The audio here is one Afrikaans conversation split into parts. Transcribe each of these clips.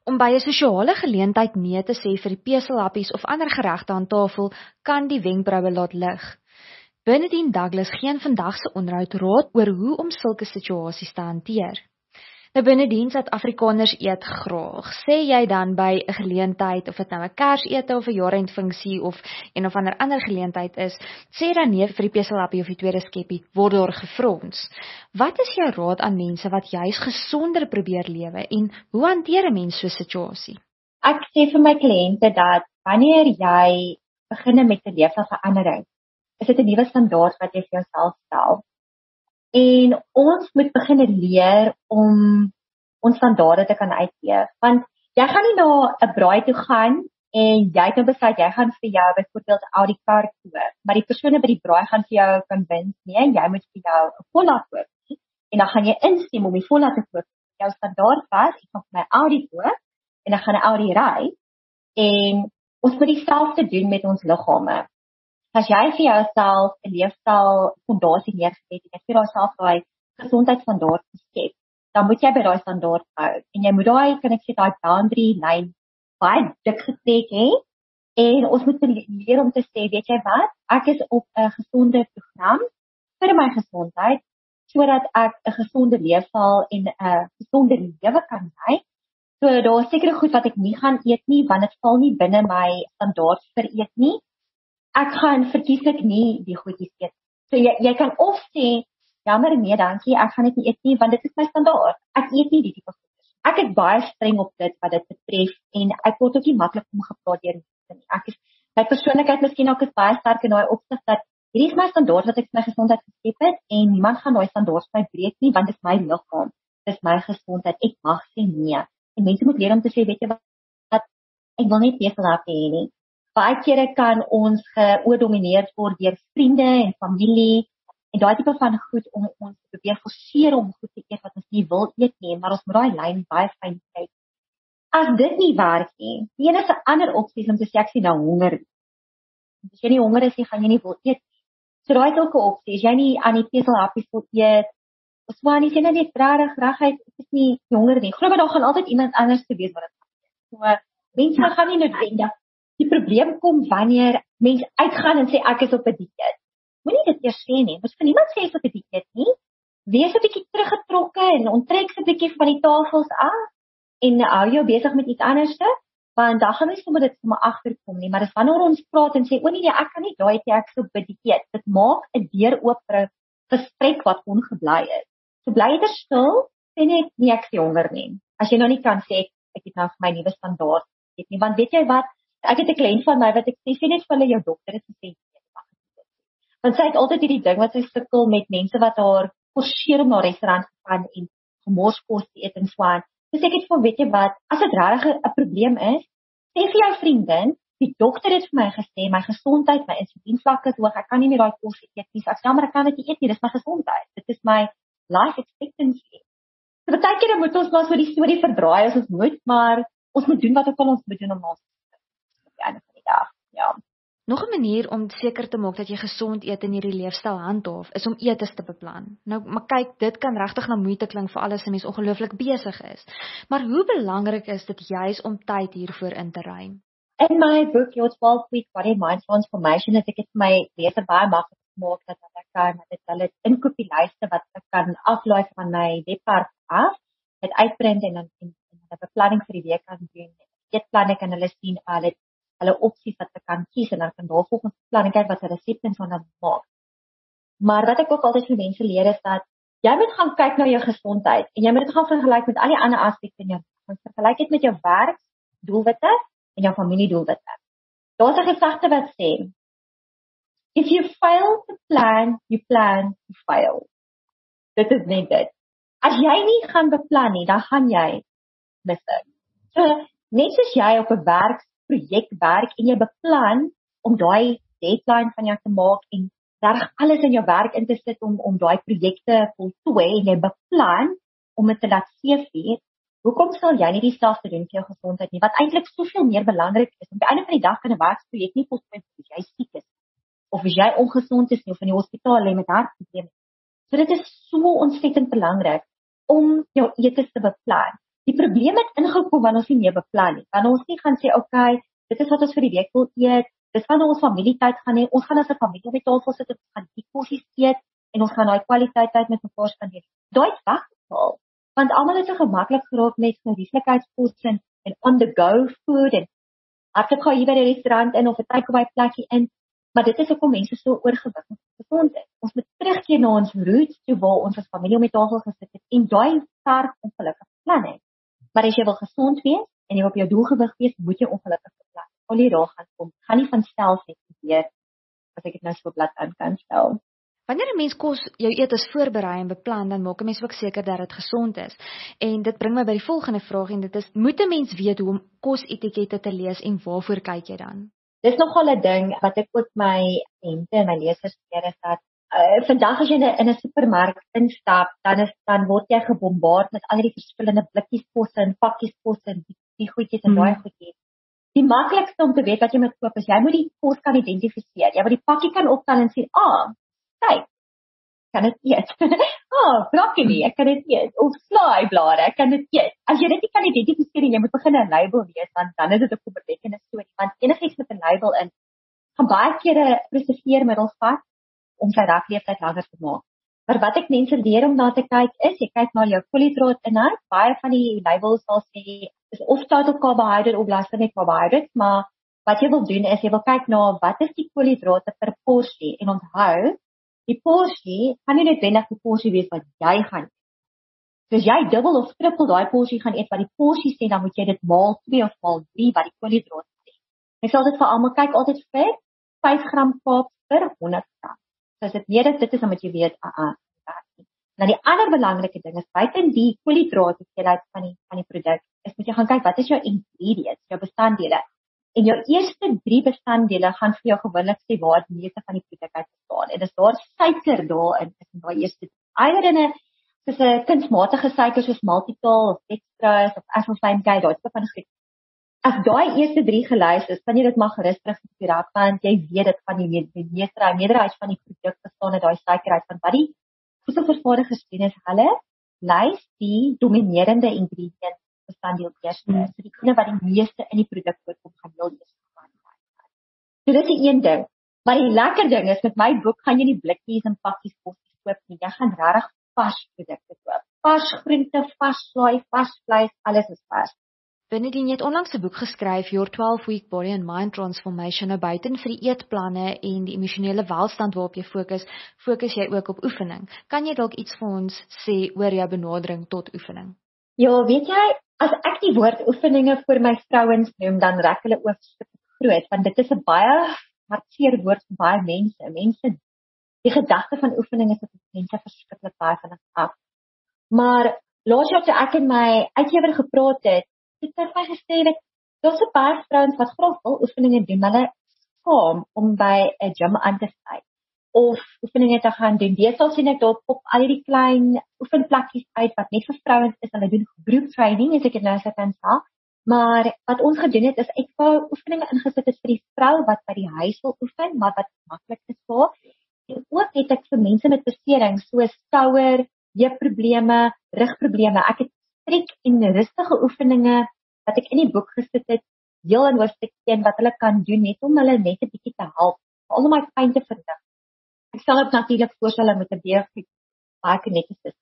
Om by 'n sosiale geleentheid nee te sê vir die peselhappies of ander geregte aan tafel kan die wenkbroue laat lig. Bernardine Douglas gee in vandag se onderhoud raad oor hoe om sulke situasies te hanteer. Nou Bernardine, Suid-Afrikaners eet graag. Sê jy dan by 'n geleentheid, of dit nou 'n Kersete of 'n jaarendfunksie of een of ander geleentheid is, sê dan nee vir die peselhappie of die tweede skeppie, word daar gefrons. Wat is jou raad aan mense wat juis gesonder probeer lewe en hoe hanteer 'n mens so 'n situasie? Ek sê vir my kliënte dat wanneer jy begin met 'n leefstylverandering, is dit 'n nuwe standaard wat jy vir jouself stel. En ons moet begin leer om ons standaarde te kan uitleef. Want jy gaan nie na 'n braai toe gaan en jy het besluit jy gaan vir jou byvoorbeeld 'n Audi kar koop, maar die persone by die braai gaan vir jou convince nee, jy moet vir jou 'n Volvo koop. En dan gaan jy instem om die Volvo te koop. Jou standaard was, ek gaan vir my Audi koop en ek gaan 'n Audi ry. En ons moet dieselfde doen met ons liggame. As jy vir jouself 'n leefstyl fondasie neergesit het en jy vir jouself daai gesondheidsstandaard geskep, dan moet jy by daai standaard hou. En jy moet daai, kan ek sê, daai boundary lyn baie dik getrek hê. En ons moet leer om te sê, weet jy wat, ek is op 'n gesonde program vir my gesondheid, sodat ek 'n gesonde leefstyl en 'n gesonde lewe kan lei. So daar is sekere goed wat ek nie gaan eet nie, want dit val nie binne my standaard vir eet nie. Ek gaan verkieslik nie die goedjies eet. So jy kan of sê, jammer nee, dankie, ek gaan dit nie eet nie, want dit is my standaard. Ek eet nie die tipe goedjies. Ek is baie streng op dit wat dit betref en ek word ook nie maklik omgepraat deur mense nie. Ek is my persoonlikheid miskien ook is baie sterk in daai opsig dat hierdie is my standaard wat ek vir my gesondheid geskep het en niemand gaan daai standaard vir my breek nie, want dit is my liggaam, dit is my gesondheid. Ek mag sê nee. En mense moet leer om te sê, weet jy wat, ek wil nie peselhappie hê nie. Baie kere kan ons geoordomineer word deur vriende en familie en daai tipe van goed om ons te probeer forceer om goed te eet wat ons nie wil eet nie, maar ons moet daai lyn baie fyn kyk. As dit nie werk nie, die enigste ander opsie is om te sê ek sien nou honger. As jy nie honger is nie, gaan jy nie wil eet nie. So daai is ook 'n opsie. As jy nie aan die peselhappies wil eet, of swaar nie, sê net regtig, ek is nie honger nie. Glo my, daar gaan altyd iemand anders te wees wat dit gaan eet. So mense gaan nie noodwendig. Die probleem kom wanneer mense uitgaan en sê ek is op 'n dieet. Moenie dit eers sê nie. Mos vir niemand sê jy's op 'n dieet nie. Wees 'n bietjie teruggetrokke en onttrek 'n bietjie van die tafels af en hou jou besig met iets anderste, want dan gaan mens sommer dit sommer agterkom nie, maar dis wanneer ons praat en sê o nee, ek kan nie daai ek so op 'n dieet. Dit maak 'n deur oop vir 'n gesprek wat ongebly is. So bly jy stil, sê net nie ek is honger nie. As jy nou nie kan sê ek het nou vir my nuwe standaard het nie, want weet jy wat? Ek het 'n kliënt van my wat ek sê net vir hulle jou dokter het gesê. Want sy het altyd hierdie ding wat sy sukkel met mense wat haar forceer om na 'n restaurant te gaan en gemorskos te eet en swaan. So sê ek het van, weet jy wat, as dit regtig 'n probleem is, sê vir jou vriendin, die dokter het vir my gesê my gesondheid, my insulienvlakke is hoog, ek kan nie meer daai kos eet nie. Ek sê maar ek kan dit nie eet nie, dis my gesondheid. Dit is my life expectancy. So baie keer moet ons maar so die storie verdraai as ons moet, maar ons moet doen wat ook al ons moet doen om ons einde van die dag. Ja. Nog 'n manier om seker te maak dat jy gesond eet en hierdie leefstyl handhaaf, is om eetes te beplan. Nou, maar kyk, dit kan regtig na moeite klink vir alles 'n mens ongelooflik besig is. Maar hoe belangrik is dit juis om tyd hiervoor in te ruim? In my boek, Your 12-Week Body Mind Transformation, het ek dit vir my leser baie maklik gemaak dat ek kan dit hulle inkopielyste wat ek kan aflaai van my webwerf af, dit uitprint en dan 'n beplanning vir die week kan doen. Eetplanne kan hulle sien, hulle opsies wat ek kan kies en dan kan daar volgens plan kyk wat 'n resep en so dan maak. Maar wat ek ook altyd vir mense leer is dat jy moet gaan kyk na jou gesondheid en jy moet dit gaan vergelyk met al die ander aspekte in jou lewe. Vergelyk dit met jou werksdoelwitte en jou familiedoelwitte. Daar's 'n gesegde wat sê, if you fail to plan, you plan to fail. Dit is net dit. As jy nie gaan beplan nie, dan gaan jy mis. So, net soos jy op 'n projek werk en jy beplan om daai deadline van jou te maak en reg alles in jou werk in te sit om daai projekte voltooi en jy beplan om dit te laat seëvier, hoekom sal jy nie dieselfde doen vir jou gesondheid nie, wat eintlik soveel meer belangrik is? Aan die einde van die dag kan 'n werksprojek nie voltooi as jy siek is of as jy ongesond is of in die hospitaal lê met hartprobleme. So dit is so ontsettend belangrik om jou eetes te beplan. Die probleem het ingekom wanneer ons nie meer beplan nie. Wanneer ons nie gaan sê, okay, dit is wat ons vir die week wil eet, dis wanneer ons familietyd gaan hê, ons gaan as 'n familie op die tafel sit en ons gaan die kossies eet en ons gaan daai kwaliteit tyd met mekaar spandeer. Daai het weggeval. Want almal het so gemaklik geraak met gerieflikheidskos en on-the-go food en ek gaan hier by die restaurant in of 'n takeaway plekkie in, maar dit is hoekom mense so oorgewig en gesond is. Ons moet terugkeer na ons roots toe waar ons as familie om die tafel gesit het en daai sterk ongelukkig beplan het. Maar as jy wil gesond wees en jy wil op jou doelgewig wees, moet jy ongelukkig beplan. Al die raag gaan kom, gaan nie van self net gebeur as ek dit nou so plat aan kan stel. Wanneer 'n mens kos jou eetes voorberei en beplan, dan maak 'n mens ook seker dat dit gesond is. En dit bring my by die volgende vraag en dit is: moet 'n mens weet hoe om kosetikette te lees en waarvoor kyk jy dan? Dis nogal 'n ding wat ek ook my kliënte en my lesers leer is dat vandag as jy in 'n supermark instap, dan word jy gebombardeer met al die verskillende blikkies kosse en pakkies kosse en die goedjies en daai goedjies. Die maklikste om te weet wat jy moet koop is jy moet die kos kan identifiseer. Jy moet die pakkie kan optel en sien, kyk, kan dit eet. Broccoli, ek kan dit eet. Of slaaiblare, ek kan dit eet. As jy dit nie kan identifiseer en jy moet begin 'n label lees, dan is dit 'n kommerwekkende storie. Want enigiets met 'n label in gaan baie keer 'n preserveermiddel vat om sy rafleeftyd langer te maak. Maar wat ek mense leer om na te kyk is, jy kyk na jou koolhidraatinhoud. Baie van die labels sal sê is of total carbohydrate of laster net carbohydrates, maar wat jy wil doen is jy wil kyk na wat is die koolhidrate per porsie en onthou die porsie gaan nie noodwendig die porsie wees wat jy gaan eet. So as jy dubbel of triple daai porsie gaan eet wat die porsie sê, dan moet jy dit maal 2 of maal 3 wat die koolhidrate sê. Ek sal dit vir almal kyk altyd vir 5 gram carbs per 100 gram. So as dit meer as dit is, dan moet jy weet, Nou die ander belangrike ding is buiten die koolhidrate van die produk, is moet jy gaan kyk wat is jou ingredients, jou bestanddele. En jou eerste 3 bestanddele gaan vir jou gewoonlik sê waar die meeste van die produk uit bestaan. En as daar suiker daarin is in daai eerste eiwit soos 'n kunsmatige suiker soos maltitol of dextrose of aspartame, daai tipe van goed. As daai eerste 3 gelys is, kan jy dit maar gerus terug op die rak want jy weet dit van die meerderheid van die produk bestaan uit daai suiker uit van wat die voedselvervaardigers doen is hulle lys die dominerende ingredient bestanddeel eers. So die ene wat die meeste in die produk voorkom gaan heel eers gaan. So dit is een ding. Maar die lekker ding is met my boek gaan jy nie blikkies en pakkies kossies koop nie. Jy gaan regtig vars produkte koop. Vars groente, vars slaai, vars vleis, alles is vars. Benedien, jy het onlangs 'n boek geskryf, Your 12-Week Body and Mind Transformation, nou buiten vir die eetplanne en die emosionele welstand waarop jy fokus jy ook op oefening. Kan jy dalk iets vir ons sê oor jou benadering tot oefening? Ja, weet jy, as ek die woord oefeninge vir my vrouens noem, dan raak hulle oog groot, want dit is 'n baie hartseer woord vir baie mense. Die gedagte van oefening is dat mense verskriklik baie van af. Maar laas jaar toe ek en my uitgewer gepraat het vir my gesê dat daar's 'n paar vrouens wat graag wil oefeninge doen, hulle skaam om by 'n gym aan te sluit of oefeninge te gaan doen. Deesdae sien ek daar op al die klein oefenplekkies uit wat net vir vrouens is. Hulle doen group training, as ek dit nou sou kan sê. Maar wat ons gedoen het is ek wou oefeninge ingesit het vir die vrou wat by die huis wil oefen, maar wat maklik is vir haar. En ook het ek vir mense met beserings soos skouer, heupprobleme, rugprobleme. Ek het strek en rustige oefeninge wat ek in die boek gesit het, heel in hoofstuk 1 wat hulle kan doen net om hulle net 'n bietjie te help, al my pyn te verlig. Ek sal dit natuurlik voorstel hulle met 'n baie kinesis.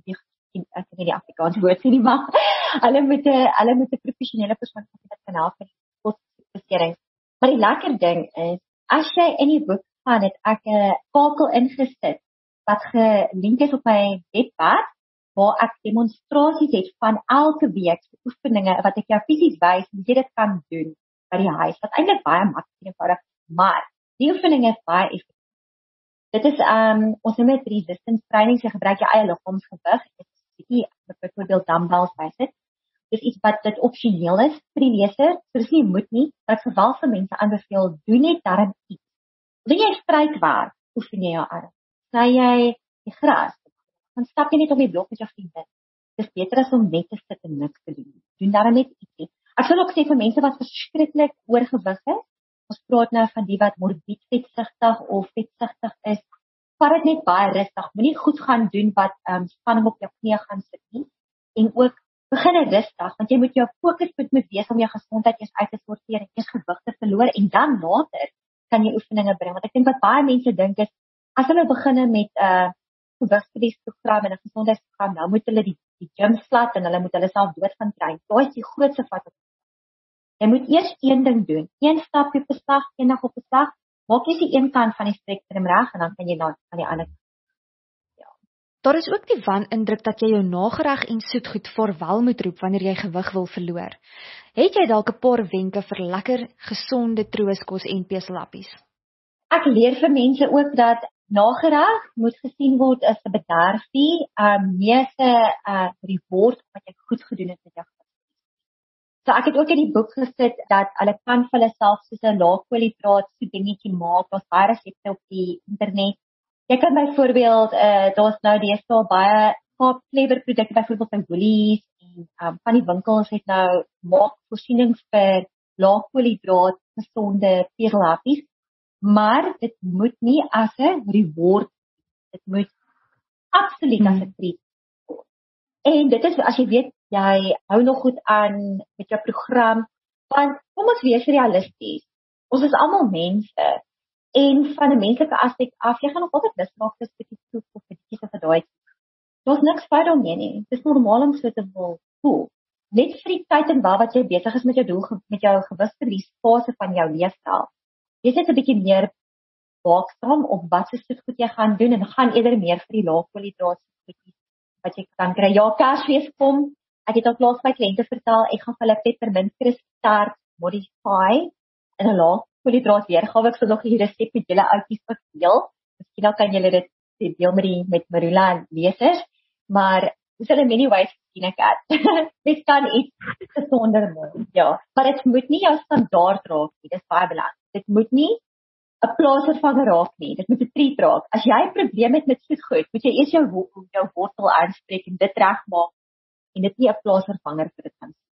Ek weet nie die Afrikaanse woord sê nie, maar hulle moet 'n professionele persoon wat kan help met posbeserings. Maar die lekker ding is, as jy in die boek gaan, het ek 'n skakel ingesit wat gelink is op my webwerf waar ek demonstrasies het van elke week se oefeninge wat ek jou fisies wys hoe jy dit kan doen by die huis. Wat eintlik baie maklik en eenvoudig, maar die oefeninge is baie effektief. Dit is ons noem dit resistance training, jy gebruik jou eie liggaamsgewig. Dit is byvoorbeeld dumbbells bysit. Dis iets wat dit opsioneel is vir die leser. So dis nie moet nie, maar ek sal wel vir mense aanbeveel, doen net darm iets. Doen jy struikwerk, oefen jy jou arm. Sny jy die gras, dan stap jy net op die blok met jou vriende. Dis beter as om net te sit en niks te doen. Doen darm net ietsie. Ek sal ook sê vir mense wat verskriklik oorgewig is, ons praat nou van die wat morbied vetsugtig of vetsugtig is, vat dit net baie rustig. Moenie goed gaan doen wat spanning op jou knie gaan sit nie. En ook begin rustig, want jy moet jou fokus moet wees om jou gesondheid eers uit te sorteer en eers gewig te verloor en dan later kan jy oefeninge bring. Want ek dink wat baie mense dink is, as hulle begin met 'n gewigsverliesprogram en 'n gesondheidsprogram, nou moet hulle die gym slat en hulle moet hulle self dood gaan train. Daai is die grootste fout. Jy moet eers een ding doen, een stapie op 'n slag, een dag op 'n slag, maak jy die een kant van die spektrum reg en dan kan jy aan die ander. Daar is ook die wanindruk dat jy jou nagereg en soetgoed vaarwel moet roep wanneer jy gewig wil verloor. Het jy dalk 'n paar wenke vir lekker, gesonde trooskos en peselappies? Ek leer vir mense ook dat nagereg moet gesien word as 'n bederfie, nie as 'n reward wat jy goed gedoen het met jou gewig. So ek het ook in die boek gesit dat hulle kan vir hulle self soos 'n laagkoolhidraat so dingetjie maak. Daar's baie resepte op die internet. Jy kan byvoorbeeld, daar's nou deesdae baie Kaap-flavour produkte byvoorbeeld by Woolies en van die winkels het nou maak voorsienings vir laagkoolhidraat gesonde peselhappies, maar dit moet nie as 'n reward, dit moet absoluut as 'n treat word. En dit is as jy weet jy hou nog goed aan met jou program, want kom ons wees realisties. Ons is almal mense. En van 'n menslike aspek af, jy gaan nog altyd lus raak vir 'n bietjie soep of 'n bietjie van daai. Daar's niks fout daarmee nie. Dit is normaal om so te wil voel. Net vir die tyd en wat jy besig is met jou doel, met jou gewigsverliesfase van jou leefstyl. Jy net 'n bietjie meer waaksaam op wat se soetgoed jy gaan doen en gaan eerder meer vir die laagkoolhidraat soetgoedjies wat jy kan kry. Ja, Kersfees kom. Ek het al klaar my kliënte vertel, ek gaan vir hulle peppermint crisp tart modify in 'n laagkoolhidraat weergawe. Ek sal nog die resep met julle oudjies deel. Miskien dan kan julle dit deel met Marula en lesers, maar dis hulle many ways sien ek uit. Dit kan iets gesonder word. Ja, maar dit moet nie jou standaard raak nie. Dis baie belangrik. Dit moet nie 'n plaasvervanger raak nie. Dit moet 'n treat raak. As jy 'n probleem het met soetgoed, moet jy eers jou wortel aanspreek en dit regmaak en dit nie 'n plaasvervanger vir dit gaan.